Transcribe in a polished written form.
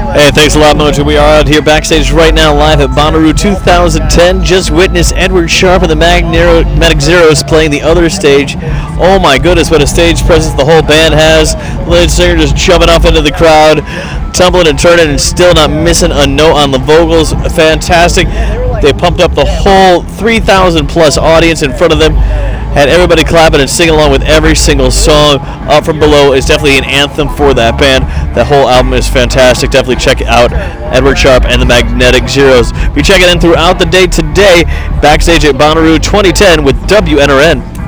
Hey, thanks a lot, Mojo. We are out here backstage right now, live at Bonnaroo 2010. Just witnessed Edward Sharpe and the Magnetic Zeros playing the other stage. Oh my goodness, what a stage presence the whole band has. The lead singer just jumping off into the crowd, tumbling and turning, and still not missing a note on the vocals. Fantastic. They pumped up the whole 3,000 plus audience in front of them. Had everybody clapping and singing along with every single song. Up From Below is definitely an anthem for that band. That whole album is fantastic. Definitely check out Edward Sharpe and the Magnetic Zeros. Be checking in throughout the day today, backstage at Bonnaroo 2010 with WNRN.